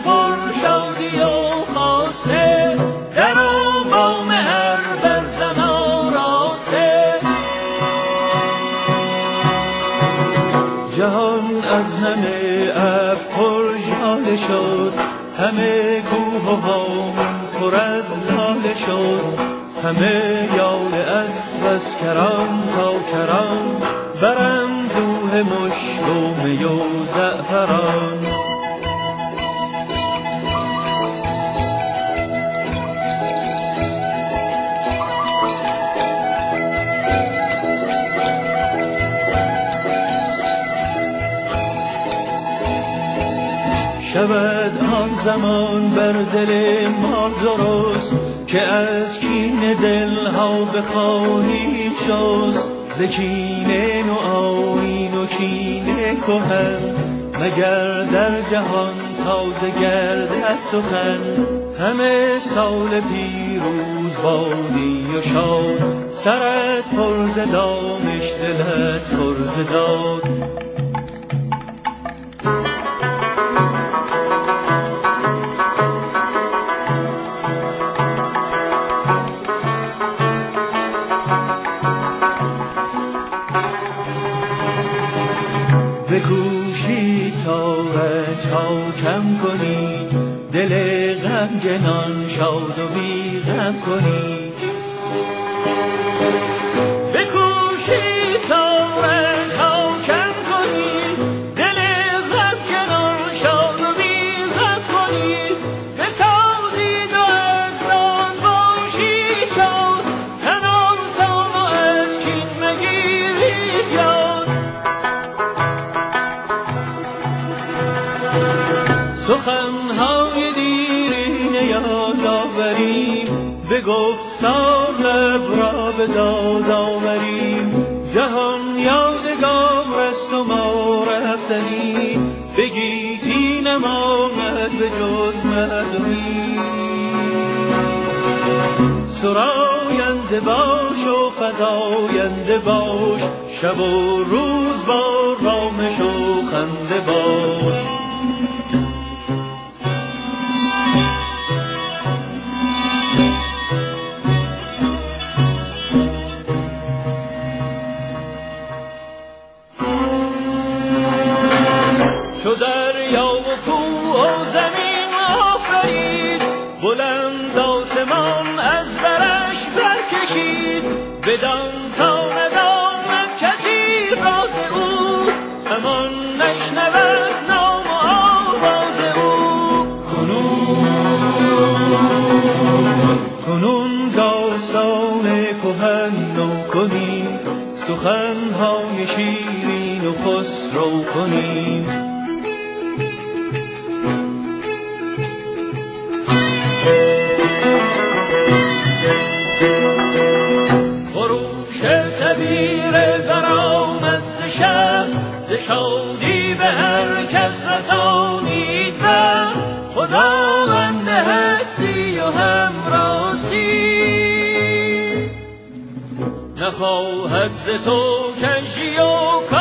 پر شادی و خاصه، در آبام هر برزن آراسته. جهان از همه ابر پر ژاله شد، همه کوه و هامون پر از لاله شد. همه یال اسب از کران تا کران، براندوه مشک و می و زعفران. شود آن زمان بر دل ما درست، که از کین دلها بخواهیم شست. ز کین و آیین و کین کهن، مگر در جهان تازه گردد سخن. همه سال پیروز بادی و شاد، سرت پر ز دانش دلت پر ز داد. بکوشید تا رنج ها کم کنید، دل غمگنان شاد و بی غم کنید. بکوشید تا رنج ها کم کنید، دل غمگنان شاد و بی غم کنید. بسازید و از راه باشید شاد، تن آسان و از کین مگیرید یاد. سخنهای دیرینه یاد آوریم، به گفتار لب را به داد آوریم. جهان یادگار است و ما رفتنی، به گیتی نماند به جز مردمی. سراینده باش و فزاینده باش، شب و روز با رامش و خنده باش. چو دریا و کوه و زمین آفرید، بلند آسمان از برش برکشید. بدان تا نداند کسی راز او، همان نشنود نام و آواز او. کنون داستان کهن نو کنیم، سخنهای شیرین و خسرو کنیم. شبیر برآمد ز شهر، ز شادی به هر کس رسانید و خداوند هستی و همراستی. نخواهد ز تو کژی و